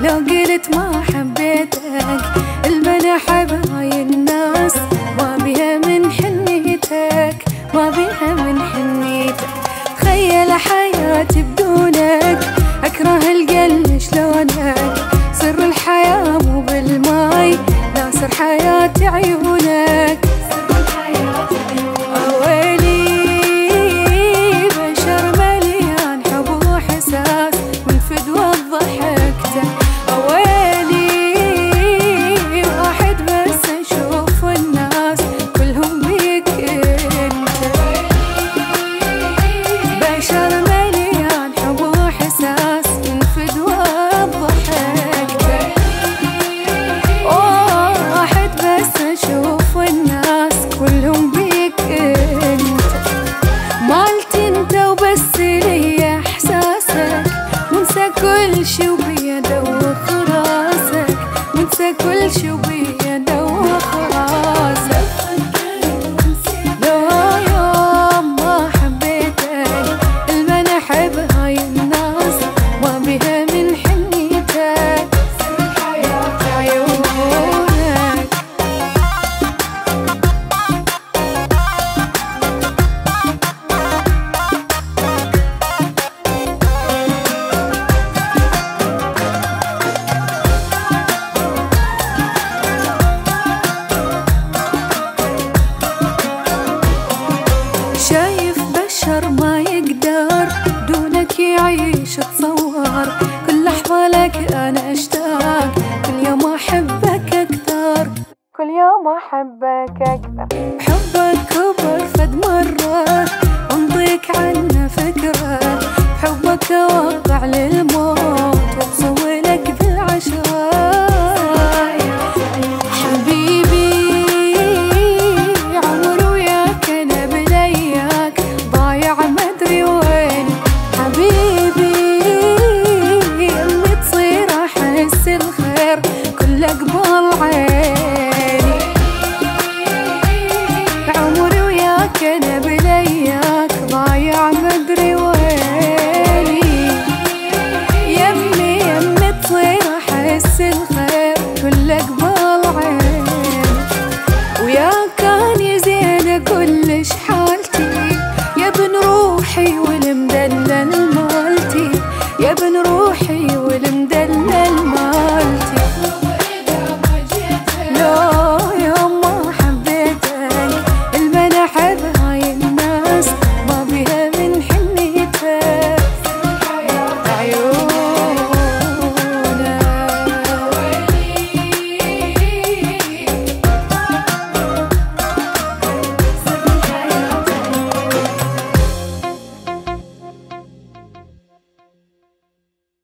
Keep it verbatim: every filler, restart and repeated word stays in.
لو قلت ما حبيتك البلا حب هاي الناس ما بيها من حنيتك، ما بيها من حنيتك. تخيل حياتي بدونك، أكره القلب شلونك. سر الحياة مو بالماي، لا سر حياتي عيونك. أولي بشر مليان حب وإحساس من فدوى ضحكته. أولي واحد بس أشوف الناس كلهم بيك انت. بشر مليان حب وإحساس من فدوى ضحكته. واحد بس أشوف الناس كلهم بيك انت. مالتي انت وبس لي احساسك، منسى كل شي وبيده وخراسك، منسى كل شي وبيده وخراسك. لو يوم ما حبيتك البلا حب هاي الناس ما بيها من حنيتك. عيونك شايف بشر ما يقدر دونك يعيش. تصور كل لحظة لك أنا أشتاق، كل يوم أحبك أكثر، كل يوم أحبك أكثر. حبك كبر فد مرة، انطيك عنه فكرة، حبك واقع للموت.